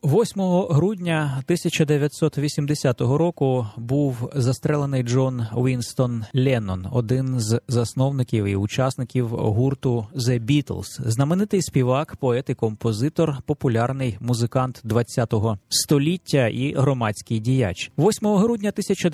8 грудня 1980 року був застрелений Джон Вінстон Леннон, один з засновників і учасників гурту The Beatles, знаменитий співак, поет і композитор, популярний музикант ХХ століття і громадський діяч. 8 грудня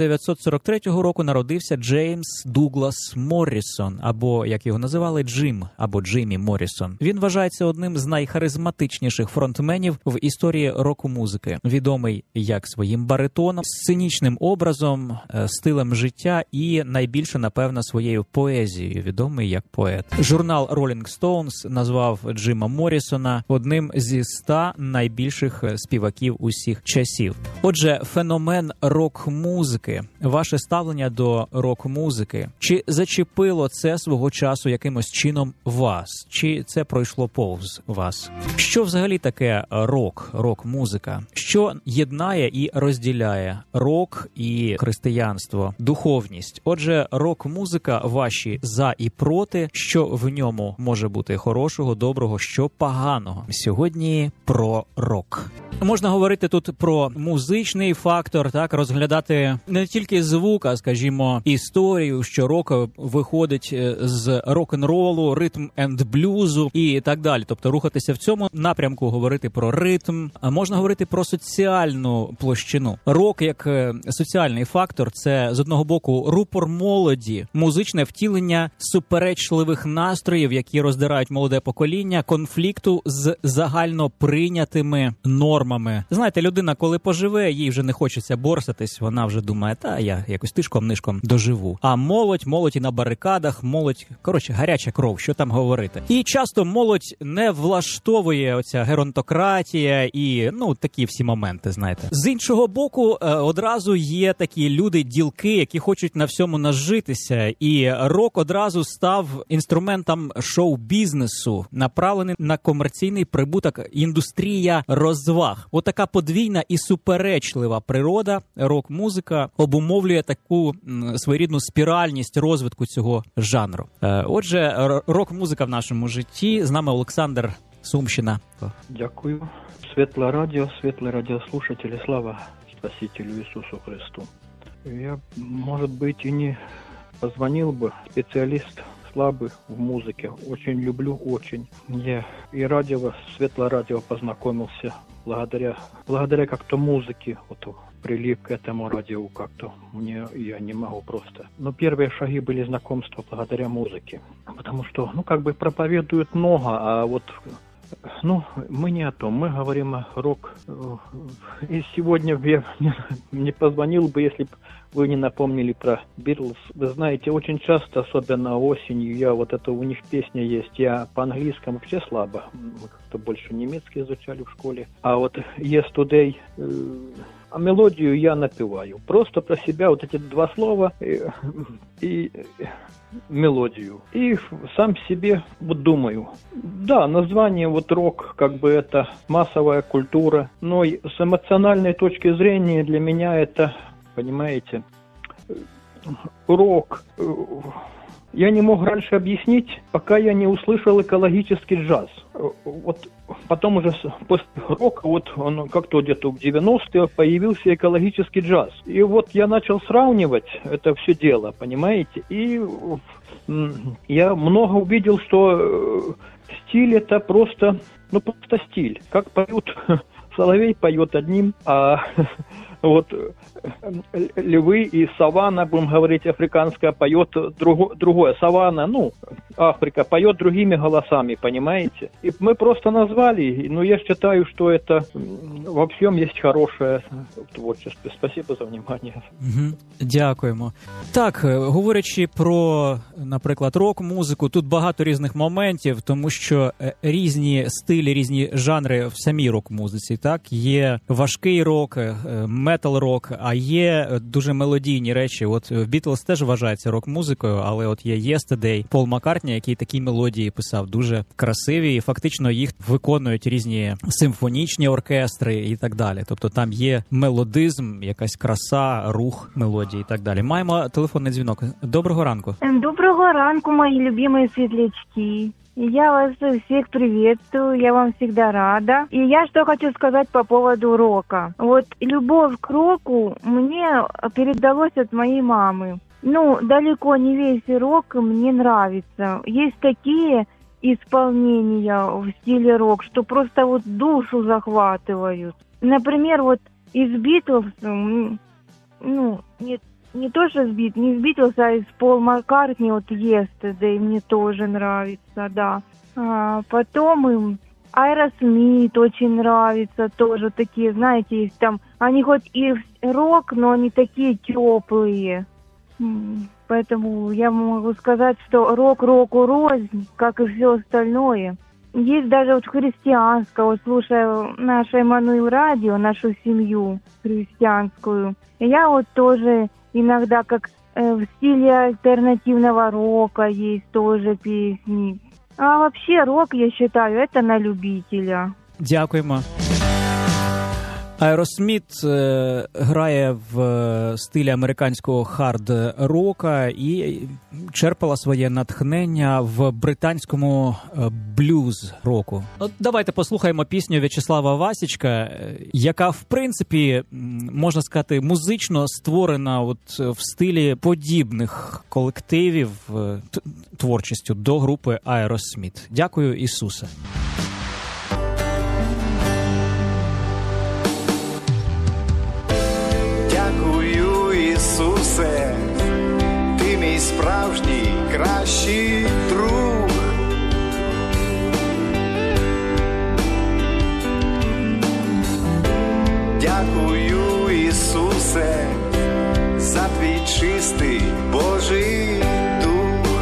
1943 року народився Джеймс Дуглас Моррісон, або, як його називали, Джим, або Джиммі Моррісон. Він вважається одним з найхаризматичніших фронтменів в історії року-музики. Відомий як своїм баритоном, сценічним образом, стилем життя і найбільше, напевно, своєю поезією, відомий як поет. Журнал Rolling Stones назвав Джима Моррісона одним зі 100 найбільших співаків усіх часів. Отже, феномен рок-музики. Ваше ставлення до рок-музики. Чи зачепило це свого часу якимось чином вас? Чи це пройшло повз вас? Що взагалі таке рок-музика? Що єднає і розділяє рок і християнство, духовність? Отже, рок-музика, ваші за і проти, що в ньому може бути хорошого, доброго, що поганого. Сьогодні про рок. Можна говорити тут про музичний фактор, так, розглядати не тільки звук, а, скажімо, історію, що рок виходить з рок-н-ролу, ритм енд блюзу і так далі. Тобто рухатися в цьому напрямку, говорити про ритм. А можна говорити про соціальну площину. Рок як соціальний фактор – це, з одного боку, рупор молоді, музичне втілення суперечливих настроїв, які роздирають молоде покоління, конфлікту з загально прийнятими нормами. Знаєте, людина, коли поживе, їй вже не хочеться борсатись, вона вже думає, та я якось тишком-нишком доживу. А молодь і на барикадах, коротше, гаряча кров, що там говорити. І часто молодь не влаштовує оця геронтократія і, такі всі моменти, знаєте. З іншого боку, одразу є такі люди-ділки, які хочуть на всьому нажитися, і рок одразу став інструментом шоу-бізнесу, направлений на комерційний прибуток, індустрія розваг. Отака подвійна і суперечлива природа рок-музика обумовлює таку своєрідну спіральність розвитку цього жанру. Отже, рок-музика в нашому житті. З нами Олександр, Сумщина. Дякую. Світле радіослушателі, слава Спасителю Ісусу Христу. Я, может быть, и не позвонил бы, специалист слабый в музыке. Очень люблю, очень. Я и Светлое радио познакомился благодаря как-то музыке. Вот прилип к этому радио как-то. Я не могу просто. Но первые шаги были знакомства благодаря музыке. Потому что, проповедуют много, а вот... мы не о том, мы говорим о рок. И сегодня я не позвонил бы, если бы вы не напомнили про Beatles. Вы знаете, очень часто, особенно осенью, у них песня есть, я по-английскому вообще слабо, мы как-то больше немецкий изучали в школе, а вот Yesterday, а мелодию я напеваю. Просто про себя эти два слова и мелодию. И сам себе думаю. Да, название рок, это массовая культура, но с эмоциональной точки зрения для меня это, понимаете, рок. Я не мог раньше объяснить, пока я не услышал экологический джаз. Потом уже после рока, он как-то где-то в 90-е появился экологический джаз. И я начал сравнивать это все дело, понимаете? И я много увидел, что стиль это просто стиль. Как поют, соловей поет одним, а львы и саванна, будем говорить, африканская, поет другое. Саванна, Африка, поет другими голосами, понимаете? И мы просто назвали, я считаю, что это во всем есть хорошее творчество. Спасибо за внимание. Дякуємо. Так, говорячи про, наприклад, рок-музику, тут багато різних моментів, тому що різні стилі, різні жанри в самій рок-музиці, так? Є важкий рок, метал-рок, а є дуже мелодійні речі. В Beatles теж вважається рок-музикою, але є Yesterday, Пол Маккартні, який такі мелодії писав, дуже красиві, і фактично їх виконують різні симфонічні оркестри і так далі. Тобто там є мелодизм, якась краса, рух мелодії і так далі. Маємо телефонний дзвінок. Доброго ранку. Доброго ранку, мої любимі світлячки. Я вас всех приветствую, я вам всегда рада. И я что хочу сказать по поводу рока. Вот любовь к року мне передалась от моей мамы. Ну, далеко не весь рок мне нравится. Есть такие исполнения в стиле рок, что просто вот душу захватывают. Например, вот из Битлз, ну, не то, что не из Битлз, а из Пол Маккартни, вот Yesterday мне тоже нравится, да. Потом им Aerosmith очень нравится, тоже такие, знаете, есть там, они хоть и рок, но они такие теплые. Поэтому я могу сказать, что рок року рознь, как и все остальное. Есть даже вот христианское, вот слушая наше Эммануил радио, нашу семью христианскую, я вот тоже иногда как в стиле альтернативного рока есть тоже песни. А вообще рок, я считаю, это на любителя. Дякуємо. Aerosmith грає в стилі американського хард-рока і черпала своє натхнення в британському блюз-року. От давайте послухаємо пісню В'ячеслава Васічка, яка, в принципі, можна сказати, музично створена от в стилі подібних колективів творчістю до групи Aerosmith. Дякую, Ісусе. Ісусе, ти мій справжній, кращий друг. Дякую, Ісусе, за твій чистий Божий дух.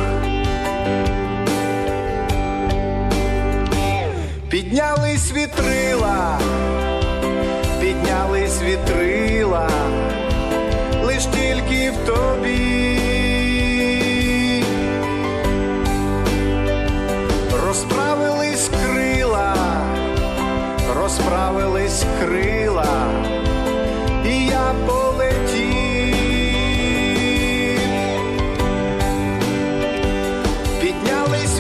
Піднялись вітрила, лиш тільки в тобі. Розправились крила, і я полетів. Піднялись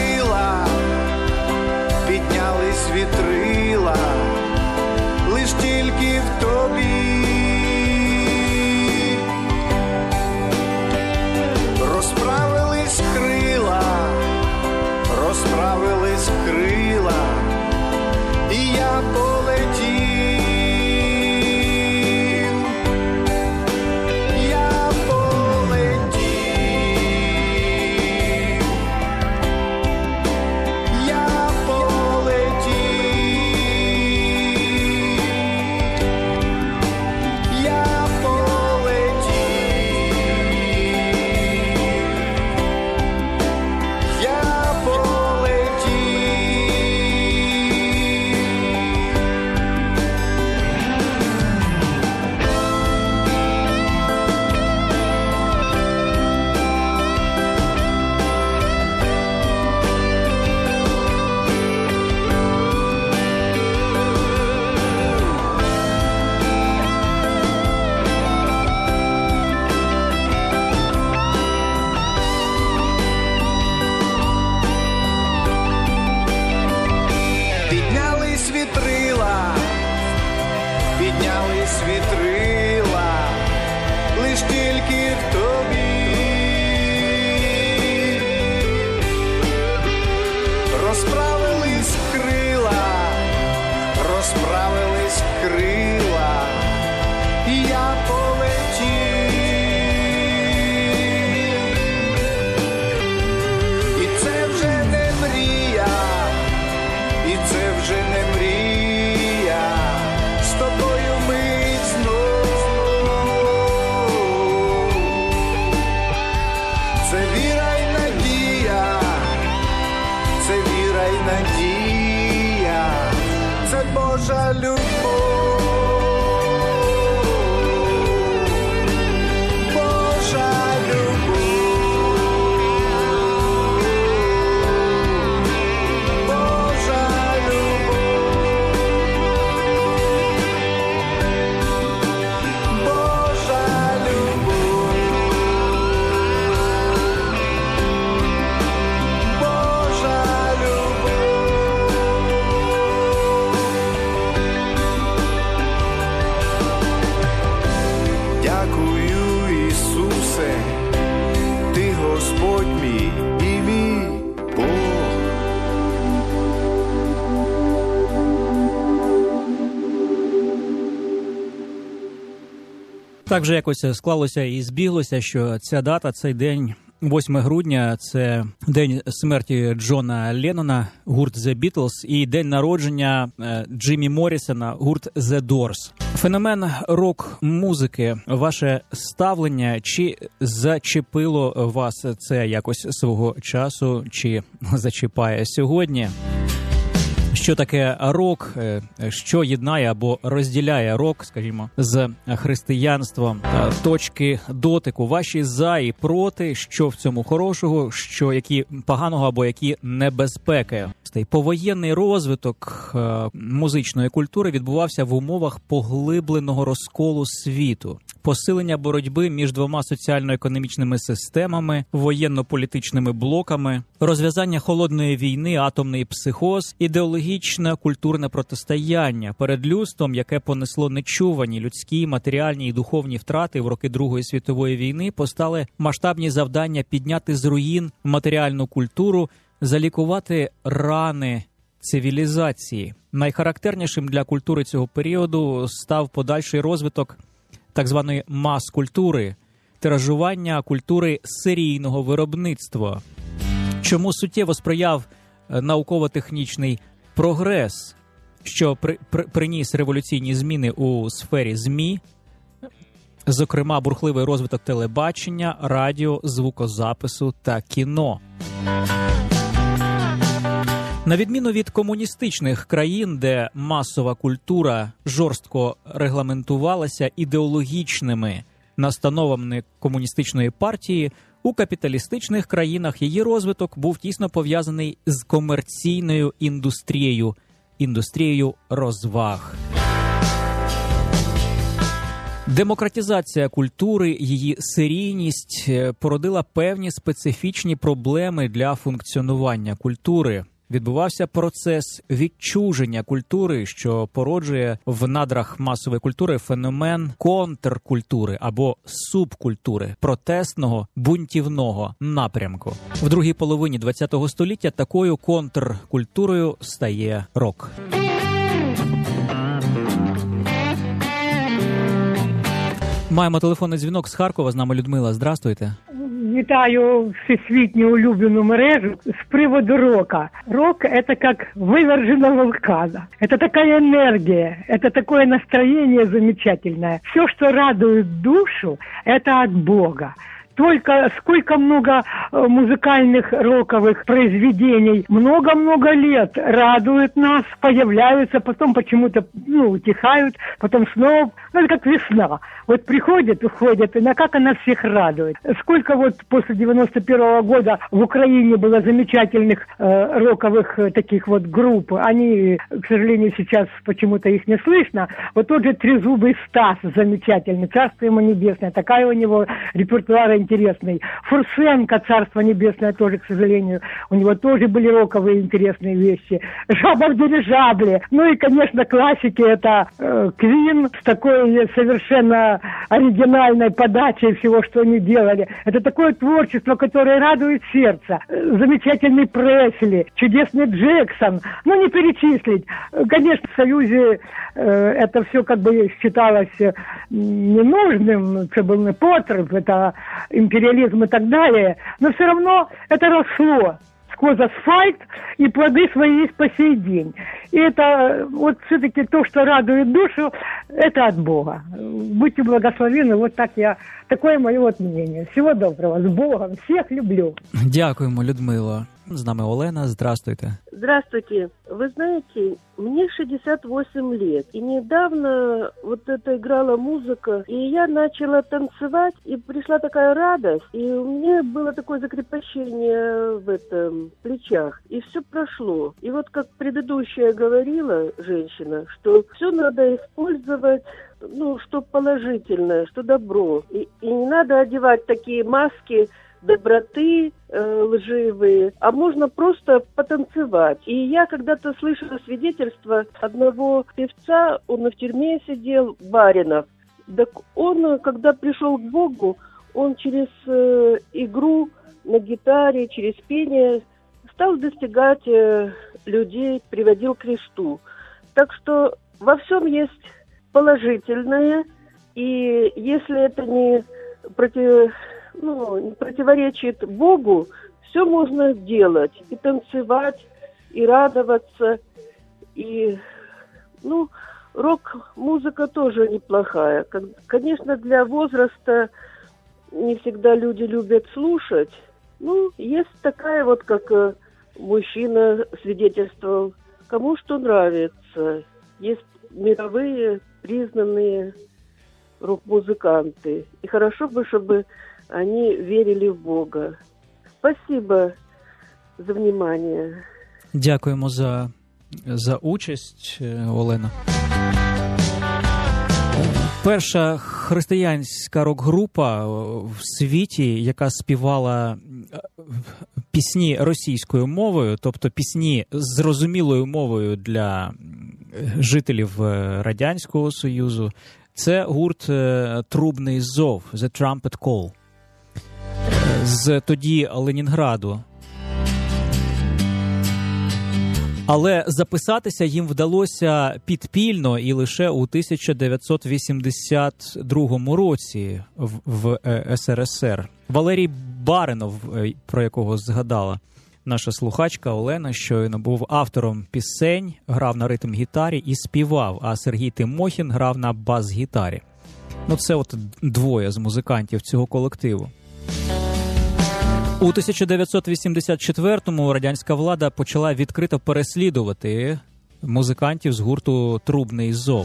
вітрила, лиш тільки в тобі. Розправились крила, і я полетів. Божа Так же якось склалося і збіглося, що ця дата, цей день, 8 грудня, це день смерті Джона Леннона, гурт The Beatles, і день народження Джиммі Моррісона, гурт The Doors. Феномен рок-музики, ваше ставлення, чи зачепило вас це якось свого часу, чи зачіпає сьогодні? Що таке рок, що єднає або розділяє рок, скажімо, з християнством, точки дотику, ваші за і проти, що в цьому хорошого, що які поганого або які небезпеки. Повоєнний розвиток музичної культури відбувався в умовах поглибленого розколу світу, посилення боротьби між двома соціально-економічними системами, воєнно-політичними блоками, розв'язання холодної війни, атомний психоз, ідеологічне культурне протистояння перед людством, яке понесло нечувані людські, матеріальні і духовні втрати в роки Другої світової війни, постали масштабні завдання підняти з руїн матеріальну культуру, залікувати рани цивілізації. Найхарактернішим для культури цього періоду став подальший розвиток так званої мас-культури, тиражування культури серійного виробництва. Чому суттєво сприяв науково-технічний прогрес, що приніс революційні зміни у сфері ЗМІ, зокрема бурхливий розвиток телебачення, радіо, звукозапису та кіно. На відміну від комуністичних країн, де масова культура жорстко регламентувалася ідеологічними настановами комуністичної партії, у капіталістичних країнах її розвиток був тісно пов'язаний з комерційною індустрією розваг. Демократизація культури, її серійність породила певні специфічні проблеми для функціонування культури. Відбувався процес відчуження культури, що породжує в надрах масової культури феномен контркультури або субкультури, протестного, бунтівного напрямку. В другій половині ХХ століття такою контркультурою стає рок. Маємо телефонний дзвінок з Харкова, з нами Людмила. Здравствуйте. Вітаю всесвітню улюблену мережу з приводу рока. Рок – это как вывержена вулкана. Это такая энергия, это такое настроение замечательное. Все, что радует душу, это от Бога. Только сколько много музыкальных роковых произведений, много-много лет радуют нас, появляются, потом почему-то утихают, потом снова, это как весна. Вот приходит, уходит, и как она всех радует. Сколько вот после 91-го года в Украине было замечательных роковых таких вот групп, они, к сожалению, сейчас почему-то их не слышно. Вот тот же Трезубый Стас замечательный, царство ему небесное, такая у него репертуар интересный. Фурсенко, царство небесное, тоже, к сожалению, у него тоже были роковые интересные вещи. Жаба в дирижабле. Ну и, конечно, классики, это Квин с такой совершенно оригинальной подачей всего, что они делали. Это такое творчество, которое радует сердце. Замечательный Пресли, чудесный Джексон. Ну, не перечислить. Конечно, в Союзе это все как бы считалось ненужным. Это был не потреб, это империализм и так далее. Но все равно это росло сквозь асфальт, и плоды свои есть по сей день. И это вот все-таки то, что радует душу, это от Бога. Будьте благословенны, вот так такое мое вот мнение. Всего доброго, с Богом, всех люблю. Дякуємо, Людмила. З нами Олена, здравствуйте. Здравствуйте. Вы знаете, мне 68 лет, и недавно вот это играла музыка, и я начала танцевать, и пришла такая радость, и у меня было такое закрепощение в плечах, и все прошло. И вот как предыдущая говорила женщина, что все надо использовать, что положительное, что добро, и не надо одевать такие маски доброты лживые, а можно просто потанцевать. И я когда-то слышала свидетельство одного певца, он в тюрьме сидел, Баринов. Так он, когда пришел к Богу, он через игру на гитаре, через пение стал достигать людей, приводил к Христу. Так что во всем есть положительное, И если это не противоречит Богу, все можно делать. И танцевать, и радоваться. И, рок-музыка тоже неплохая. Конечно, для возраста не всегда люди любят слушать. Есть такая вот, как мужчина свидетельствовал, кому что нравится. Есть мировые признанные рок-музыканты. И хорошо бы, чтобы они верили в Бога. Спасибо за внимание. Дякуємо за участь, Олена. Перша християнська рок-група в світі, яка співала пісні російською мовою, тобто пісні з зрозумілою мовою для жителів Радянського Союзу, це гурт «Трубний зов» «The Trumpet Call» з тоді Ленінграду. Але записатися їм вдалося підпільно і лише у 1982 році в СРСР. Валерій Баринов, про якого згадала наша слухачка Олена, щойно був автором пісень, грав на ритм-гітарі і співав, а Сергій Тимохін грав на бас-гітарі. Це от двоє з музикантів цього колективу. У 1984-му радянська влада почала відкрито переслідувати музикантів з гурту «Трубний зов».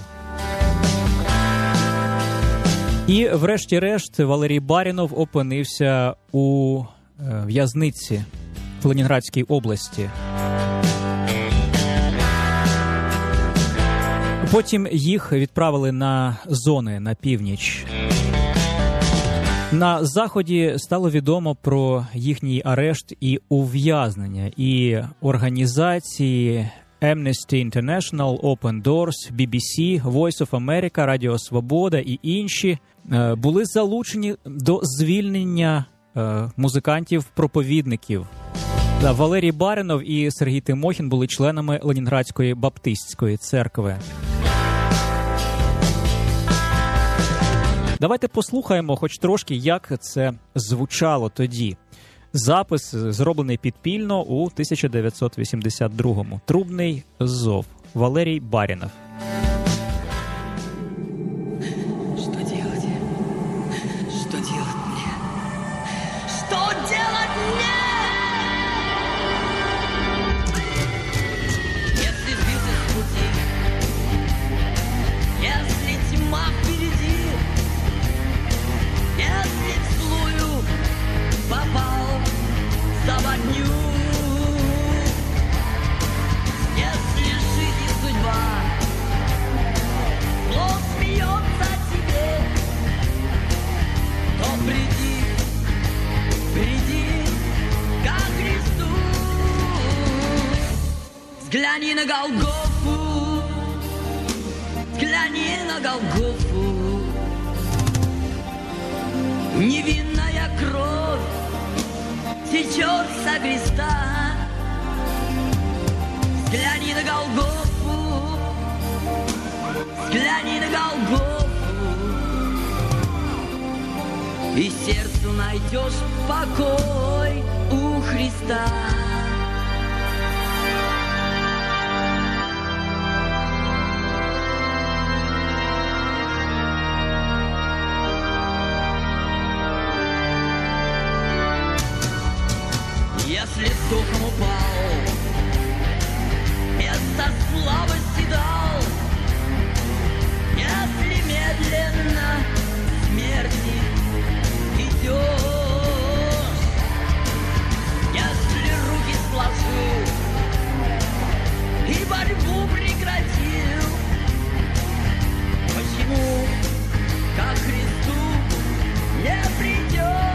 І врешті-решт Валерій Баринов опинився у в'язниці в Ленінградській області. Потім їх відправили на зони на північ. На Заході стало відомо про їхній арешт і ув'язнення, і організації Amnesty International, Open Doors, BBC, Voice of America, Радіо Свобода і інші були залучені до звільнення музикантів-проповідників. Валерій Баринов і Сергій Тимохін були членами Ленінградської баптистської церкви. Давайте послухаємо хоч трошки, як це звучало тоді. Запис зроблений підпільно у 1982-му. «Трубний зов». Валерій Баринов. Что делать? Что делать мне? Что делать мне? Если сбился с пути, если тьма впереди, если вслую попал в западню, если жизнь и судьба зло смеется тебе, то приди ко Христу. Взгляни на Голгофу, взгляни на Голгофу. Невинная кровь течет со креста. Взгляни на Голгофу, взгляни на Голгофу, и сердцу найдешь покой у Христа. Если духом упал, место слабости дал, если медленно смерти идешь, если руки сложил и борьбу прекратил, почему ко Христу не придешь?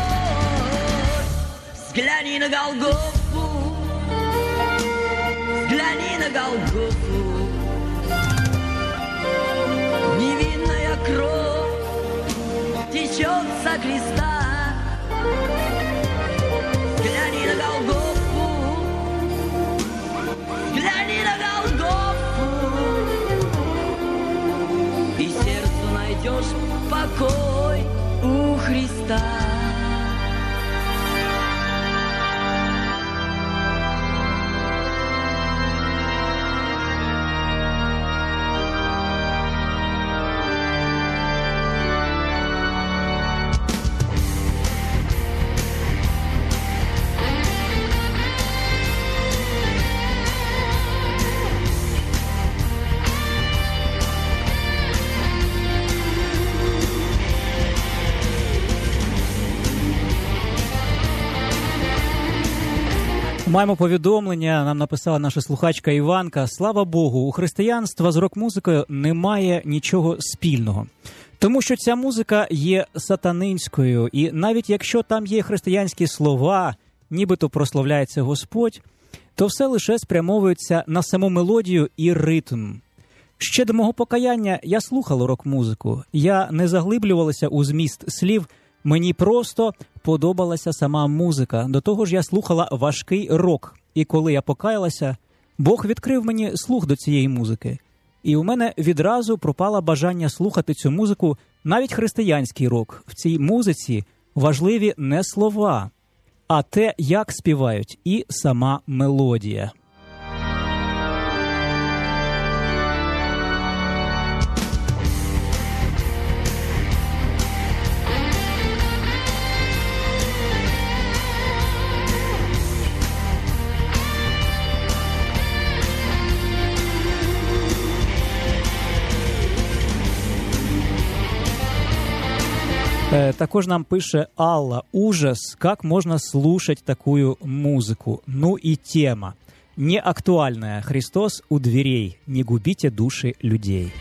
Взгляни на Голгофу, взгляни на Голгофу. Невинная кровь течет со креста. Взгляни на Голгофу, взгляни на Голгофу, и сердцу найдешь Христа. Маємо повідомлення, нам написала наша слухачка Іванка. Слава Богу, у християнства з рок-музикою немає нічого спільного. Тому що ця музика є сатанинською, і навіть якщо там є християнські слова, нібито прославляється Господь, то все лише спрямовується на саму мелодію і ритм. Ще до мого покаяння я слухала рок-музику, я не заглиблювалася у зміст слів, мені просто подобалася сама музика. До того ж я слухала важкий рок. І коли я покаялася, Бог відкрив мені слух до цієї музики. І у мене відразу пропало бажання слухати цю музику, навіть християнський рок. В цій музиці важливі не слова, а те, як співають, і сама мелодія. Також нам пише Алла: ужас, как можно слушать такую музыку? Ну и тема. Не актуальная. Христос у дверей. Не губите души людей.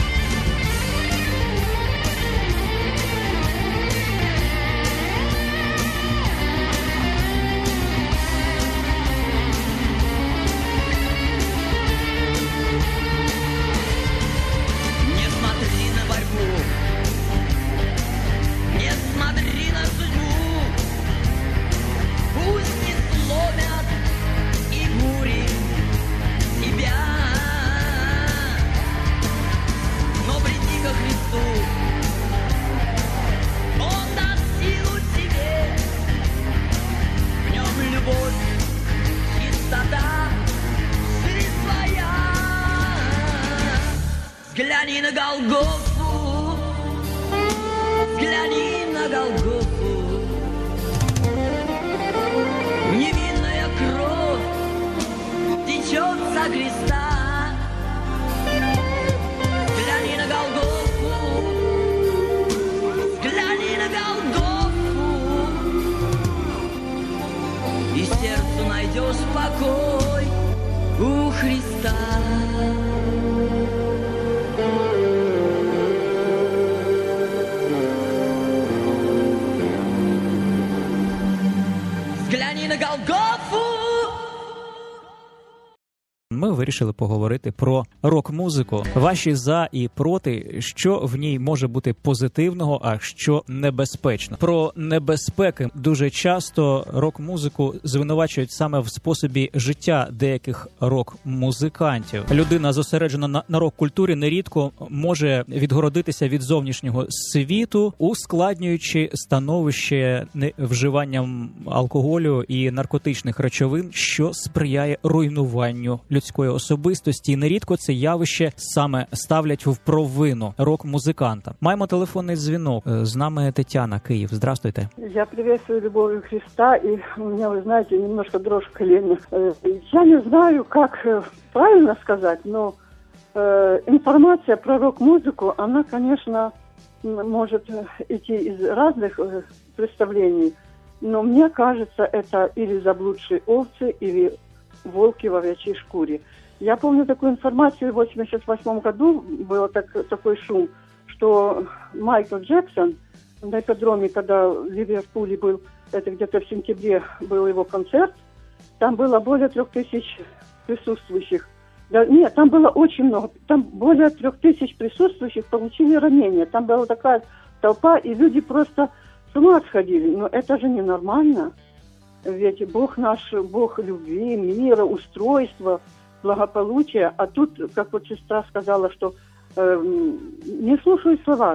Взгляни на Голгофу, взгляни на Голгофу. Невинная кровь течет со креста. Взгляни на Голгофу, взгляни на Голгофу, и сердцу найдешь покой у Христа. Взгляни на Голгофу. Ми вирішили поговорити про рок-музику. Ваші за і проти, що в ній може бути позитивного, а що небезпечно. Про небезпеки дуже часто рок-музику звинувачують саме в способі життя деяких рок-музикантів. Людина, зосереджена на рок-культурі, нерідко може відгородитися від зовнішнього світу, ускладнюючи становище вживанням алкоголю і наркотичних речовин, що сприяє руйнуванню людської особистості, і нерідко це явище саме ставлять в провину рок-музиканта. Маємо телефонний дзвінок. З нами Тетяна, Київ. Здравствуйте. Я приветствую любовью Христа, и у меня, вы знаете, немножко дрожь в коленях. Я не знаю, как правильно сказать, но информация про рок-музыку, она, конечно, может идти из разных представлений, но мне кажется, это или заблудшие овцы, или волки в овечьей шкуре. Я помню такую информацию, в 1988 году был такой шум, что Майкл Джексон на ипподроме, когда в Ливерпуле был, это где-то в сентябре был его концерт, там было более 3000 присутствующих. Да, нет, там было очень много, там более 3000 присутствующих получили ранения. Там была такая толпа, и люди просто с ума сходили. Но это же ненормально. Ведь Бог наш, Бог любви, мира, устройства, благополучия. А тут, как вот сестра сказала, что не слушают слова.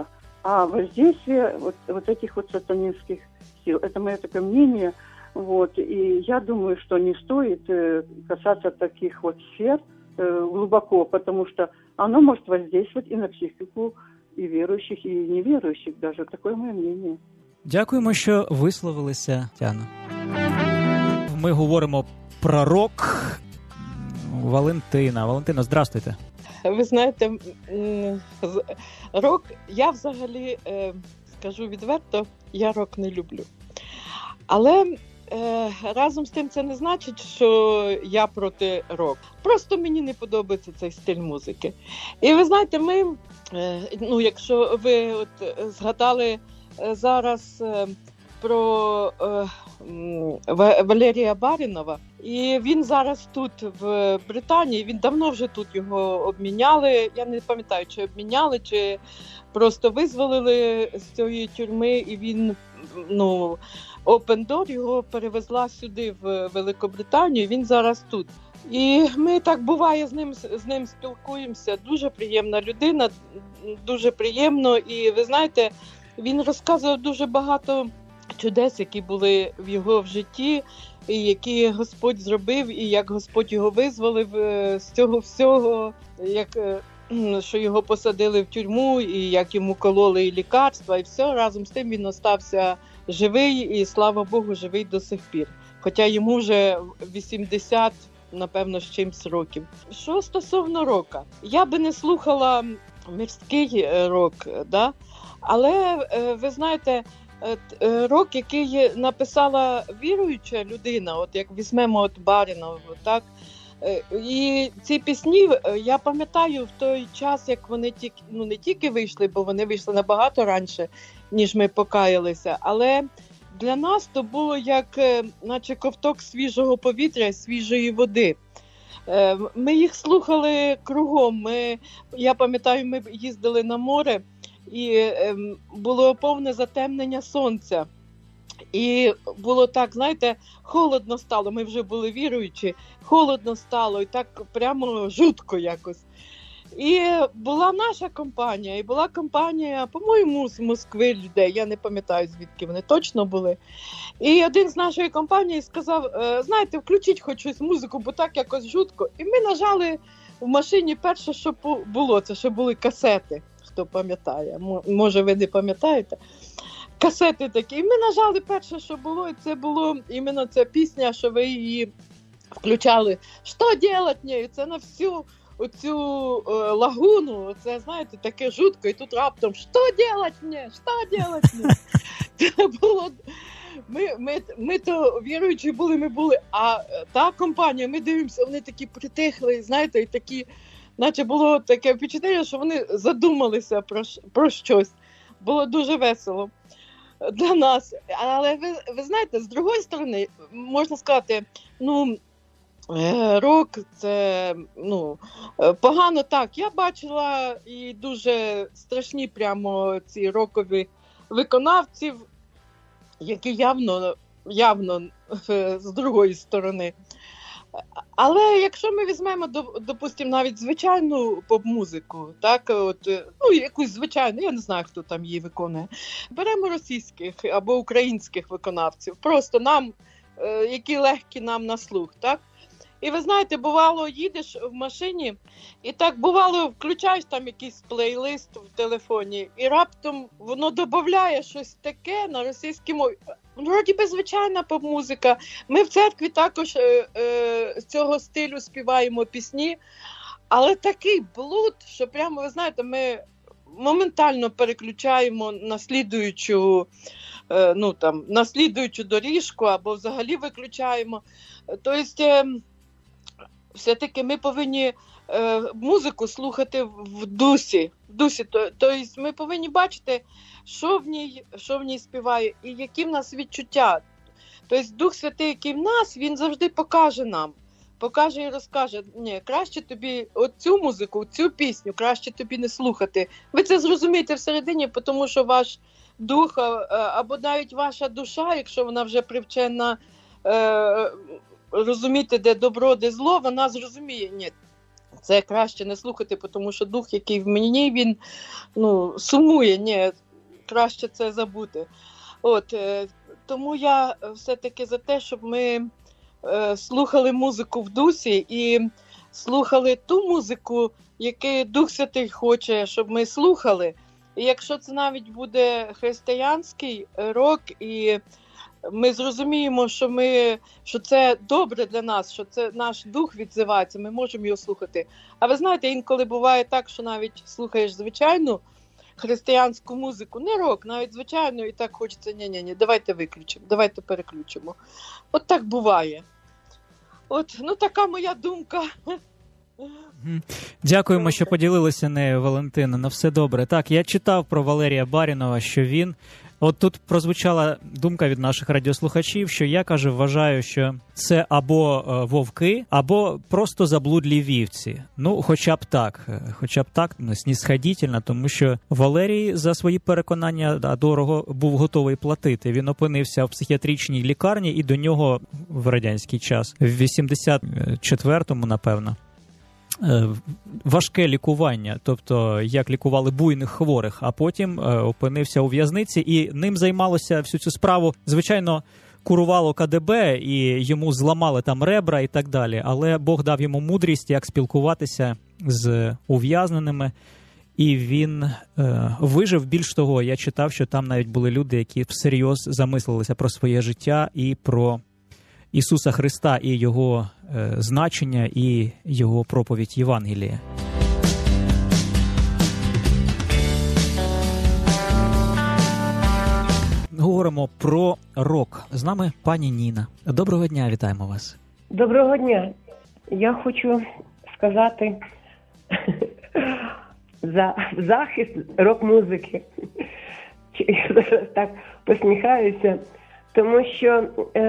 А воздействие вот этих вот сатанинских сил, это мое такое мнение, вот, и я думаю, что не стоит касаться таких вот сфер глубоко, потому что оно может воздействовать и на психику и верующих, и неверующих даже. Такое моє мнение. Дякуємо, що висловилися, Тяно. Ми говоримо про рок. Валентина, здравствуйте. Ви знаєте, рок, я взагалі, скажу відверто, я рок не люблю. Але разом з тим це не значить, що я проти рок. Просто мені не подобається цей стиль музики. І ви знаєте, ми, якщо ви от згадали зараз про Валерія Баринова, і він зараз тут в Британії, він давно вже тут його обміняли, я не пам'ятаю, чи обміняли, чи просто визволили з цієї тюрми, і він, Open Door його перевезла сюди в Великобританію, він зараз тут. І ми так буває з ним спілкуємося, дуже приємна людина, дуже приємно, і ви знаєте, він розказував дуже багато чудес, які були в його житті, і які Господь зробив, і як Господь його визволив з цього всього, що його посадили в тюрму, і як йому кололи і лікарства, і все. Разом з тим він остався живий, і, слава Богу, живий до сих пір. Хоча йому вже 80, напевно, з чимсь років. Що стосовно рока, я би не слухала мирський рок, да? Але, ви знаєте, рок, який написала віруюча людина, от як візьмемо от Баринов, так, і ці пісні, я пам'ятаю в той час, як вони не тільки вийшли, бо вони вийшли набагато раніше, ніж ми покаялися, але для нас то було як, наче ковток свіжого повітря, свіжої води. Ми їх слухали кругом, я пам'ятаю, ми їздили на море, і було повне затемнення сонця. І було так, знаєте, холодно стало, ми вже були віруючі, холодно стало і так прямо жутко якось. І була наша компанія, і була компанія, по-моєму, з Москви людей, я не пам'ятаю, звідки вони точно були. І один з нашої компанії сказав, знаєте, включіть хоч щось музику, бо так якось жутко. І ми нажали в машині перше, що було, це ще були касети, хто пам'ятає, може ви не пам'ятаєте. Касети такі. І ми нажали перше, що було, і це було іменно ця пісня, що ви її включали. Що делать нею? Це на всю оцю лагуну, це, знаєте, таке жутко, і тут раптом, що делать мені? Що делать мені? Це було... Ми то віруючі були, а та компанія, ми дивимося, вони такі притихли, знаєте, і такі, наче було таке впечатлення, що вони задумалися про щось. Було дуже весело для нас. Але ви знаєте, з другої сторони, можна сказати, рок це, погано так. Я бачила і дуже страшні прямо ці рокові виконавців, які явно з другої сторони. Але якщо ми візьмемо, допустимо, навіть звичайну поп-музику, так, якусь звичайну, я не знаю, хто там її виконує, беремо російських або українських виконавців, просто нам, які легкі нам на слух, так. І ви знаєте, бувало, їдеш в машині, і так бувало, включаєш там якийсь плейлист в телефоні, і раптом воно додає щось таке на російській мові. Вроді би звичайна поп-музика. Ми в церкві також з цього стилю співаємо пісні, але такий блуд, що прямо, ви знаєте, ми моментально переключаємо на слідуючу доріжку або взагалі виключаємо. Тобто, все-таки ми повинні музику слухати в дусі. Тобто ми повинні бачити, що в ній співає і які в нас відчуття. Тобто Дух Святий, який в нас, він завжди покаже нам. Покаже і розкаже, ні, краще тобі оцю музику, цю пісню, краще тобі не слухати. Ви це зрозумієте всередині, тому що ваш дух, або навіть ваша душа, якщо вона вже привчена розуміти, де добро, де зло, вона зрозуміє, ні, це краще не слухати, тому що дух, який в мені, він сумує, ні, краще це забути. Тому я все-таки за те, щоб ми слухали музику в дусі і слухали ту музику, яку Дух Святий хоче, щоб ми слухали. І якщо це навіть буде християнський рок, і ми зрозуміємо, що це добре для нас, що це наш дух відзивається, ми можемо його слухати. А ви знаєте, інколи буває так, що навіть слухаєш звичайну християнську музику, не рок, навіть звичайно, і так хочеться, ні, давайте виключимо, давайте переключимо. От так буває. Така моя думка. Дякуємо, що поділилися нею, Валентина. На все добре. Так, я читав про Валерія Барінова, що він... От тут прозвучала думка від наших радіослухачів, що я, каже, вважаю, що це або вовки, або просто заблудлі вівці. Хоча б так, снісходительно, тому що Валерій за свої переконання дорого був готовий платити. Він опинився в психіатричній лікарні, і до нього в радянський час, в 84-му, напевно, важке лікування, тобто як лікували буйних хворих, а потім опинився у в'язниці, і ним займалося всю цю справу, звичайно, курувало КДБ, і йому зламали там ребра і так далі, але Бог дав йому мудрість, як спілкуватися з ув'язненими, і він вижив. Більш того, я читав, що там навіть були люди, які всерйоз замислилися про своє життя і про Ісуса Христа, і Його значення, і Його проповідь Євангелія. Говоримо про рок. З нами пані Ніна. Доброго дня, вітаємо вас. Доброго дня. Я хочу сказати за захист рок-музики. Я зараз так посміхаюся, тому що...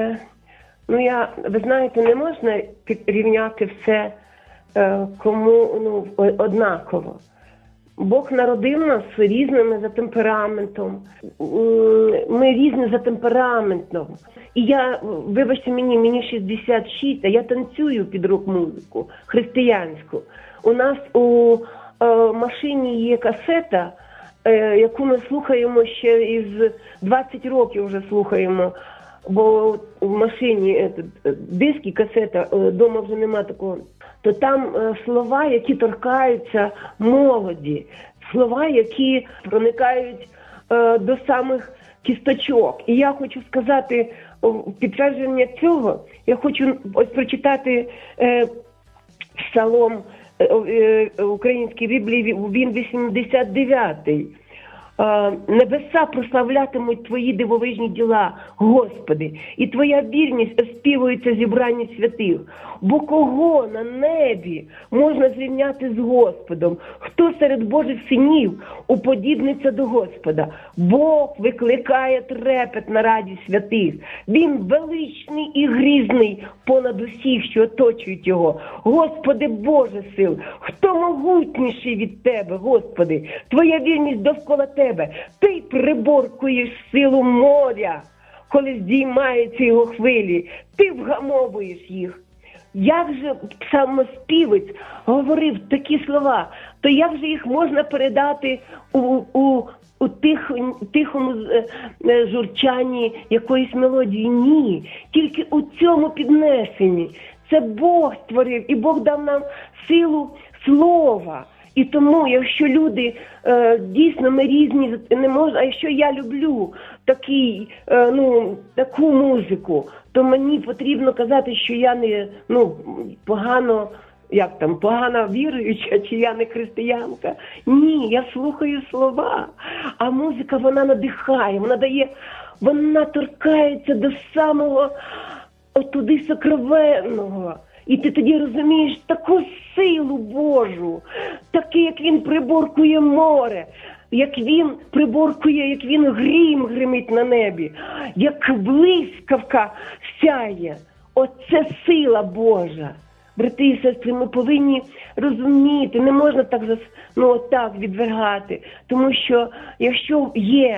ви знаєте, не можна рівняти все кому однаково. Бог народив нас різними за темпераментом. Ми різні за темпераментом. І я, вибачте мені 66, а я танцюю під рок-музику християнську. У нас у машині є касета, яку ми слухаємо ще із 20 років вже слухаємо. Бо в машині диски, касета, вдома вже нема такого, то там слова, які торкаються молоді, слова, які проникають до самих кісточок. І я хочу сказати, в підтвердження цього, я хочу ось прочитати псалом української Біблії, він 89-й. Небеса прославлятимуть твої дивовижні діла, Господи, і твоя вірність оспівується зібранні святих. Бо кого на небі можна зрівняти з Господом? Хто серед Божих синів уподібниться до Господа? Бог викликає трепет на раді святих. Він величний і грізний понад усіх, що оточують його. Господи Боже сил, хто могутніший від Тебе, Господи? Твоя вірність довкола Тебе. Ти приборкуєш силу моря, коли здіймаються його хвилі. Ти вгамовуєш їх. Як же псалмоспівець говорив такі слова, то як же їх можна передати у тихому журчанні якоїсь мелодії? Ні, тільки у цьому піднесенні. Це Бог створив, і Бог дав нам силу слова. І тому, якщо люди, дійсно ми різні, не можна, а якщо я люблю таку музику, то мені потрібно казати, що я не, погано віруюча, чи я не християнка. Ні, я слухаю слова, а музика, вона надихає, вона торкається до самого туди сокровенного. І ти тоді розумієш таку силу Божу, таке, як він приборкує море, як він приборкує, як він грім гримить на небі, як блискавка сяє. Оце сила Божа. Брати і сестри, ми повинні розуміти, не можна так відвергати, тому що якщо є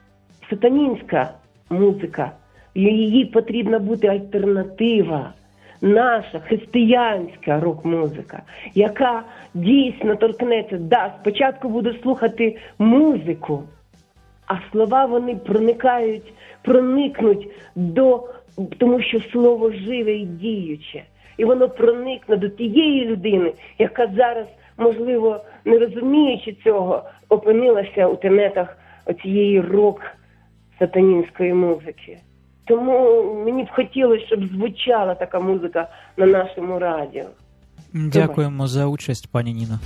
сатанінська музика, її потрібна бути альтернатива. наша християнська рок-музика, яка дійсно торкнеться. Да, спочатку буду слухати музику, а слова вони проникнуть тому що слово живе і діюче. І воно проникне до тієї людини, яка зараз, можливо, не розуміючи цього, опинилася у тенетах оцієї рок-сатанінської музики. Тому мені б хотілося, щоб звучала така музика на нашому радіо. Дякуємо за участь, пані Ніно.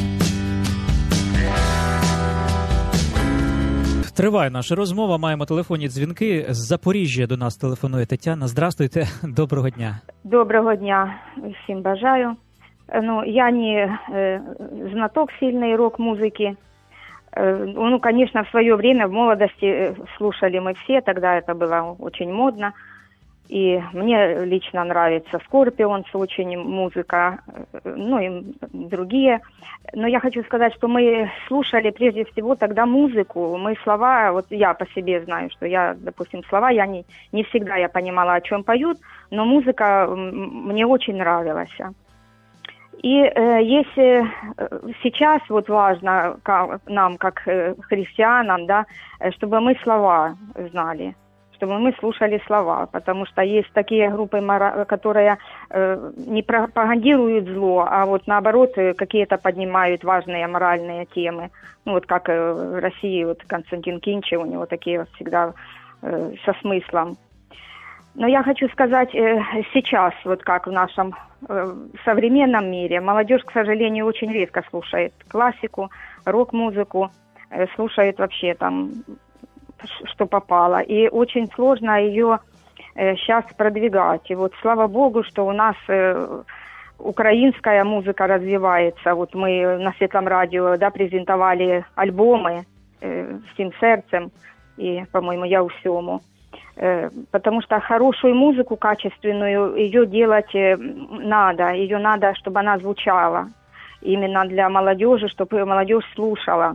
Триває наша розмова, маємо телефонні дзвінки. З Запоріжжя до нас телефонує Тетяна. Здравствуйте, доброго дня. Доброго дня, всім бажаю. Я не знаток сильной рок-музыки. Конечно, в свое время, в молодости, слушали мы все, тогда это было очень модно. И мне лично нравится Scorpions, очень музыка, и другие. Но я хочу сказать, что мы слушали прежде всего тогда музыку. Мы слова, вот я по себе знаю, что я, допустим, слова, я не всегда я понимала, о чем поют, но музыка мне очень нравилась. И если сейчас вот важно нам, как христианам, да, чтобы мы слова знали, чтобы мы слушали слова, потому что есть такие группы, которые не пропагандируют зло, а вот наоборот какие-то поднимают важные моральные темы. Вот как в России, вот Константин Кинчи, у него такие всегда со смыслом. Но я хочу сказать, сейчас, вот как в нашем современном мире, молодежь, к сожалению, очень редко слушает классику, рок-музыку, слушает вообще там, что попало. И очень сложно ее сейчас продвигать. И вот слава богу, что у нас украинская музыка развивается. Вот мы на Светлом радио, да, презентовали альбомы «Всем сердцем» и, по-моему, «Я усему». Потому что хорошую музыку, качественную, ее делать надо. Ее надо, чтобы она звучала. Именно для молодежи, чтобы молодежь слушала.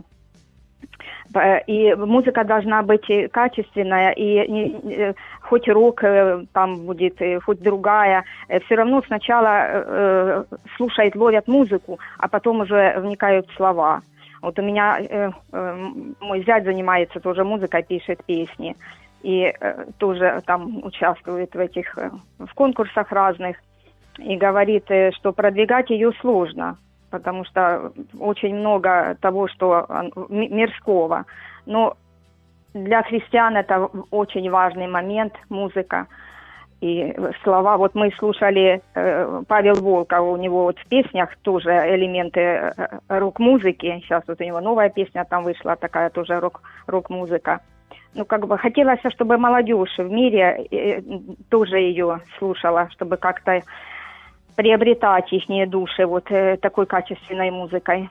И музыка должна быть качественная, и хоть рок там будет, хоть другая, все равно сначала слушают, ловят музыку, а потом уже вникают в слова. Вот у меня мой зять занимается тоже музыкой, пишет песни. И тоже там участвует в конкурсах разных, и говорит, что продвигать ее сложно, потому что очень много того, что мирского. Но для христиан это очень важный момент, музыка и слова. Вот мы слушали Павел Волков, у него вот в песнях тоже элементы рок-музыки. Сейчас вот у него новая песня там вышла, такая тоже рок-музыка. Хотелось, чтобы молодежь в мире тоже ее слушала, чтобы как-то приобретать их души вот такой качественной музыкой.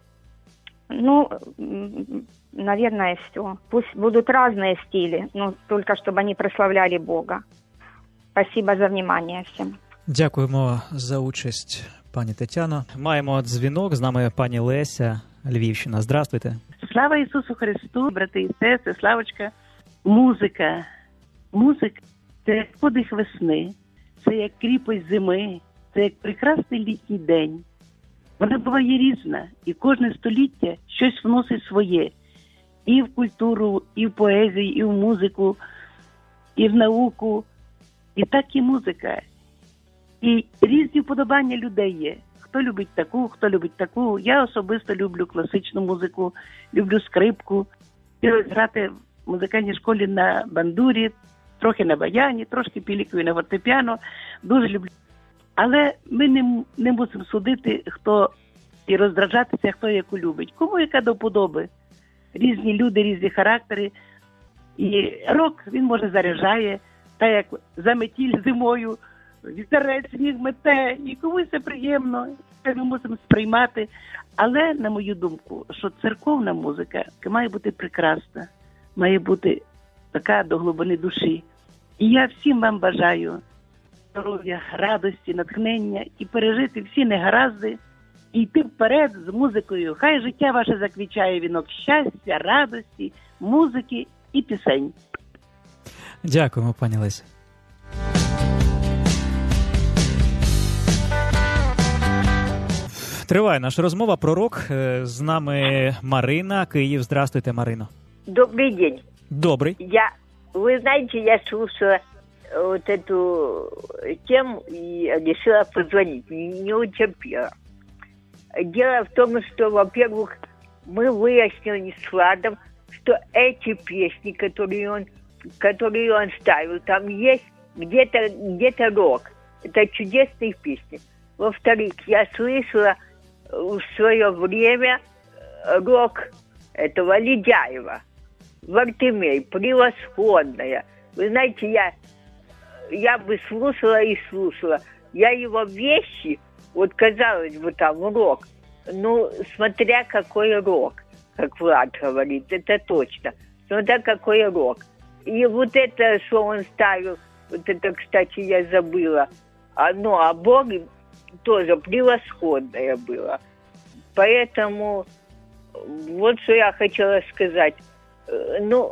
Наверное, все. Пусть будут разные стили, но только чтобы они прославляли Бога. Спасибо за внимание всем. Дякуємо за участь, пані Тетяно. Маємо дзвінок, з нами пані Леся, Львівщина. Здравствуйте. Слава Ісусу Христу, брати і сестри, Славочка. Музика – це як подих весни, це як кріпость зими, це як прекрасний літній день. Вона буває різна, і кожне століття щось вносить своє. І в культуру, і в поезію, і в музику, і в науку. І так і музика. І різні вподобання людей є. Хто любить таку, хто любить таку. Я особисто люблю класичну музику, люблю скрипку. Я грати в музикальній школі на бандурі, трохи на баяні, трошки пілікую на фортепіано. Дуже люблю. Але ми не мусимо судити, хто і роздражатися, хто яку любить. Кому яка до вподоби. Різні люди, різні характери. І рок, він, може, заряджає, так як заметіль зимою, вітерець, сніг мете, і комусь це приємно, це ми мусимо сприймати. Але, на мою думку, що церковна музика має бути прекрасна, має бути така до глибини душі. І я всім вам бажаю здоров'я, радості, натхнення і пережити всі негаразди, і йти вперед з музикою. Хай життя ваше заквічає вінок щастя, радості, музики і пісень. Дякуємо, пані Лесі. Триває наша розмова про рок. З нами Марина, Київ. Здравствуйте, Марино. Добрый день. Добрый. Вы знаете, я слушала вот эту тему и решила позвонить. Не утерпела. Дело в том, что, во-первых, мы выяснили с Владом, что эти песни, которые он ставил, там есть где-то рок. Это чудесные песни. Во-вторых, я слышала в свое время рок этого Ледяева. Вартемей, превосходная. Вы знаете, я бы слушала и слушала. Я его вещи, вот казалось бы, там рок, ну, смотря какой рок, как Влад говорит, это точно. Смотря какой рок. И вот это, что он ставил, вот это, кстати, я забыла, о Боге тоже превосходное было. Поэтому вот что я хотела сказать. Ну,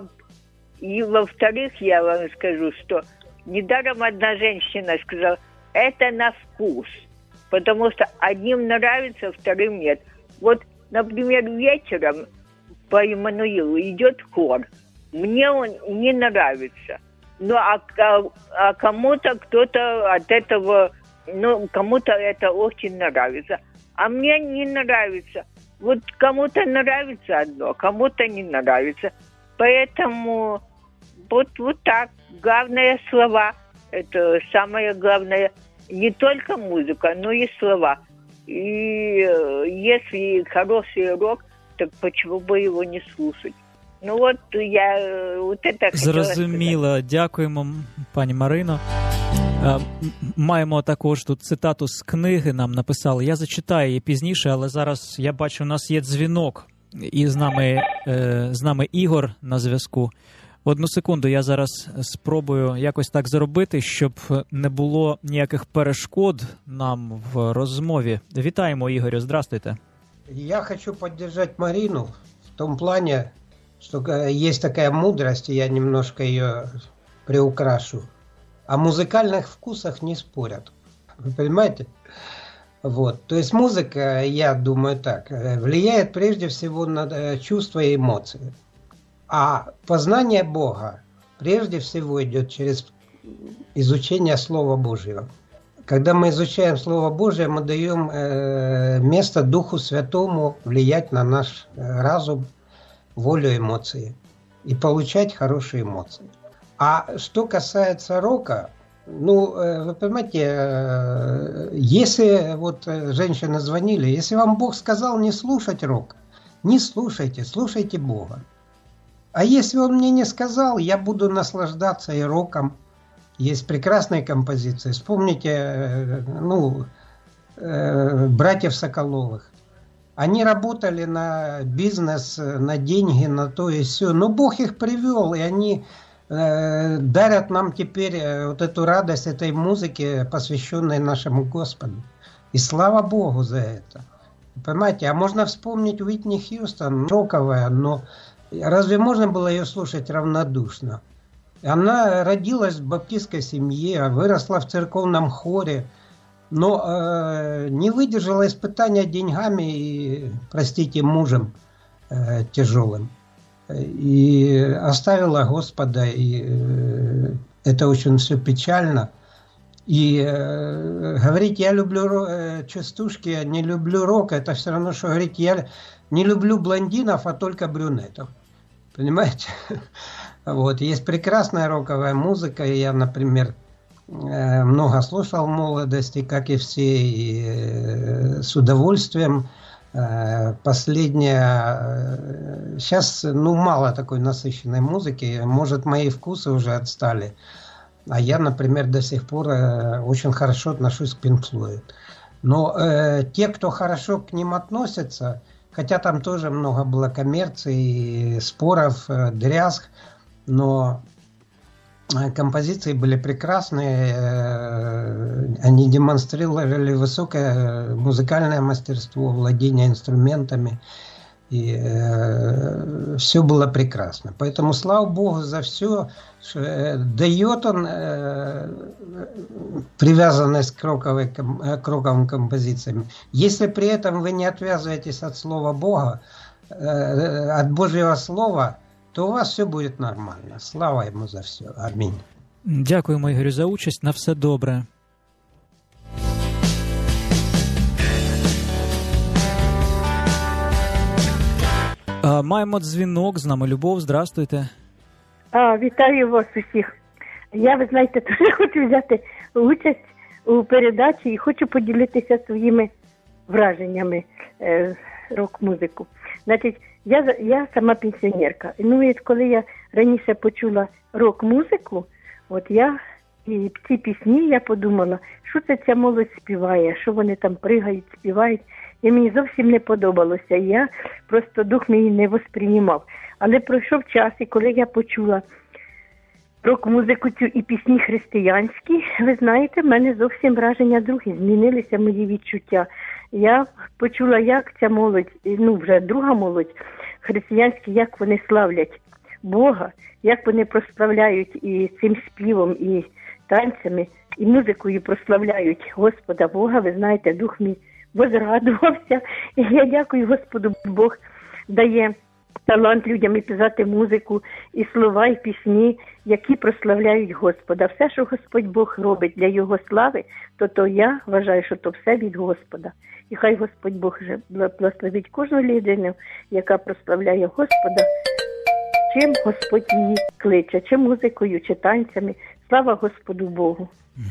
и во-вторых, я вам скажу, что недаром одна женщина сказала, это на вкус, потому что одним нравится, вторым нет. Вот, например, вечером по Иммануилу идет хор, мне он не нравится, ну, а кому-то кто-то от этого, ну, кому-то это очень нравится, а мне не нравится. Вот кому-то нравится одно, кому-то не нравится. Поэтому вот так. Главное слова. Это самое главное. Не только музыка, но и слова. И если хороший рок, так почему бы его не слушать? Ну вот я вот это хотіла Зрозуміло. сказати. Дякуємо, пані Марино. Маємо також тут цитату з книги, нам написали. Я зачитаю її пізніше, але зараз я бачу, у нас є дзвінок. І з нами Ігор на зв'язку. Одну секунду, я зараз спробую якось так зробити, щоб не було ніяких перешкод нам в розмові. Вітаємо, Ігорю, здравствуйте. Я хочу поддержать Марину в том плане, что есть такая мудрость, и я немножко ее приукрашу. О музыкальных вкусах не спорят. Вы понимаете? Вот. То есть музыка, я думаю так, влияет прежде всего на чувства и эмоции. А познание Бога прежде всего идет через изучение Слова Божьего. Когда мы изучаем Слово Божие, мы даем место Духу Святому влиять на наш разум, волю, эмоции и получать хорошие эмоции. А что касается рока, ну, вы понимаете, если вот женщины звонили, если вам Бог сказал не слушать рок, не слушайте, слушайте Бога. А если Он мне не сказал, я буду наслаждаться и роком. Есть прекрасные композиции. Вспомните, братьев Соколовых. Они работали на бизнес, на деньги, на то и все. Но Бог их привел, и они дарят нам теперь вот эту радость этой музыки, посвященной нашему Господу. И слава Богу за это. Понимаете, а можно вспомнить Уитни Хьюстон, роковая, но разве можно было ее слушать равнодушно? Она родилась в баптистской семье, выросла в церковном хоре, но не выдержала испытания деньгами и, простите, мужем тяжелым. И оставила Господа, и это очень все печально. И говорить, я люблю частушки, я не люблю рок, это все равно, что говорить, я не люблю блондинов, а только брюнетов. Понимаете? Вот. Есть прекрасная роковая музыка, и я, например, много слушал в молодости, как и все, и с удовольствием. Последняя... Сейчас, мало такой насыщенной музыки. Может, мои вкусы уже отстали. А я, например, до сих пор очень хорошо отношусь к Pink Floyd. Но те, кто хорошо к ним относится, хотя там тоже много было коммерции, споров, дрязг, но композиции были прекрасные, они демонстрировали высокое музыкальное мастерство, владение инструментами. И все было прекрасно. Поэтому слава Богу за все. Дает он привязанность к роковым композициям. Если при этом вы не отвязываетесь от Слова Бога, от Божьего Слова, то у вас все будет нормально. Слава Ему за все. Аминь. Дякуємо, Ігорю, за участь. На все добре. Маємо дзвінок, з нами Любов. Здравствуйте. Вітаю вас усіх. Я, ви знаєте, теж хочу взяти участь у передачі і хочу поділитися своїми враженнями рок-музику. Значить, я сама пенсіонерка. Ну, і коли я раніше почула рок-музику, от я і ці пісні, я подумала, що це ця молодь співає, що вони там пригають, співають. І мені зовсім не подобалося. Я просто дух мій не восприймав. Але пройшов час, і коли я почула рок-музику цю і пісні християнські, ви знаєте, в мене зовсім враження другі, змінилися мої відчуття. Я почула, як ця молодь, ну вже друга молодь, християнські, як вони славлять Бога, як вони прославляють і цим співом, і танцями, і музикою прославляють Господа Бога. Ви знаєте, дух мій возрадувався. І я дякую Господу, Бог дає талант людям і писати музику, і слова, і пісні, які прославляють Господа. Все, що Господь Бог робить для Його слави, то я вважаю, що то все від Господа. І хай Господь Бог благословить кожну людину, яка прославляє Господа, чим Господь її кличе, чи музикою, чи танцями. Слава Господу Богу.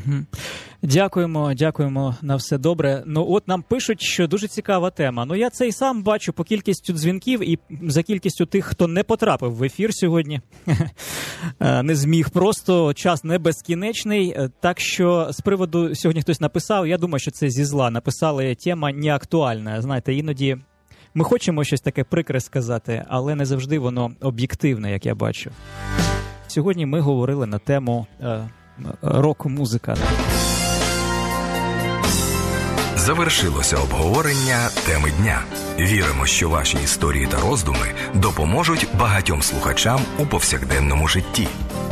Дякуємо на все добре. Ну от нам пишуть, що дуже цікава тема. Ну я це і сам бачу по кількістю дзвінків і за кількістю тих, хто не потрапив в ефір сьогодні. Не зміг. Просто час не безкінечний. Так що з приводу, сьогодні хтось написав, я думаю, що це зі зла. Написали, тема не актуальна. Знаєте, іноді ми хочемо щось таке прикре сказати, але не завжди воно об'єктивне, як я бачу. Сьогодні ми говорили на тему рок-музика. Завершилося обговорення теми дня. Віримо, що ваші історії та роздуми допоможуть багатьом слухачам у повсякденному житті.